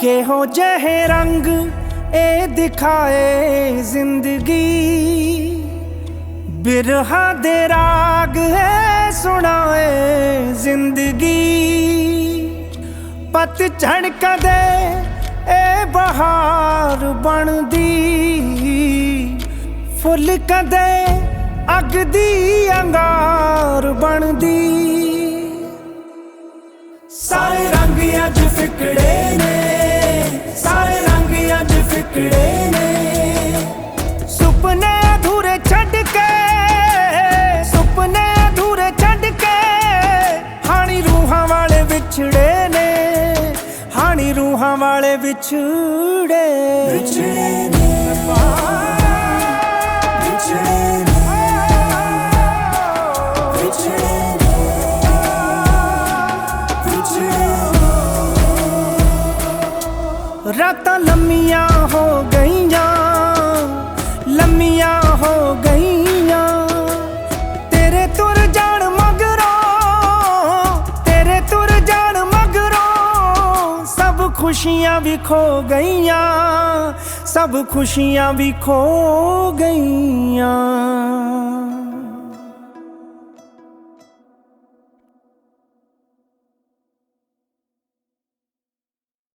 केहो जहे रंग ए दिखाए जिंदगी, बिरहा दे राग है सुनाए जिंदगी। पतझड़ कदे ए बहार बनदी, फुल कदे अग दी अंगार बनदी। सारे रंग अज फिकड़े ने, सारे रंग अज फिकड़े ने। सुपने अधूरे छड़ के, सुपने अधूरे छड़ के, हानी रूहां वाले विछड़े ने, हानी रूहां वाले विछड़े विछड़े ने, विछड़े ने, विछड़े ने, विछड़े। रातां लम्मियां हो गईयां, लम्मियां हो गईयां, तेरे तुर जान मगरों, तेरे तुर जान मगरों। सब खुशियां भी खो गईयां, सब खुशियां भी खो गईयां।